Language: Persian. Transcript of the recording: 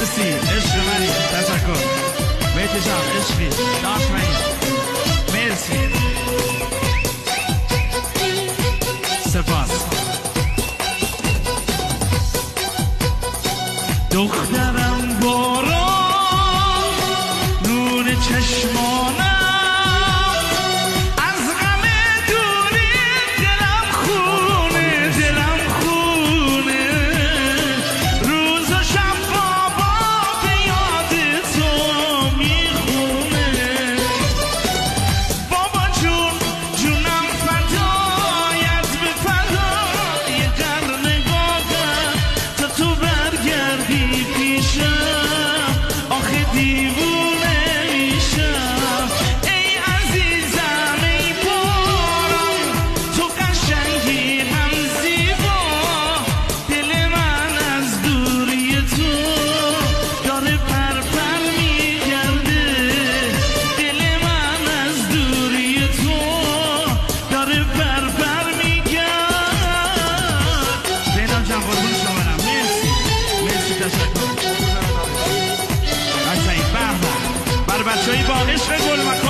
مرسی عشق منی تشکر بیت جان عشقی داش منی مرسی سپاس دخترم باران نور چشمانم از غم دوری دلم خونه روز و شب بابا به یاد تو میخونه بابا جون جونم فدایت به فدای قرنگاهت تا تو برگردی پیشم آخه دیوونه میشم ای عزیزم ای باران تو قشنگی هم زیبا دل من از دوری تو داره پرپر میگرده دل من از دوری تو داره پرپر میگرد بینام جان قربون شما برم مرسی تشکر بر بچه‌ای با عشق گل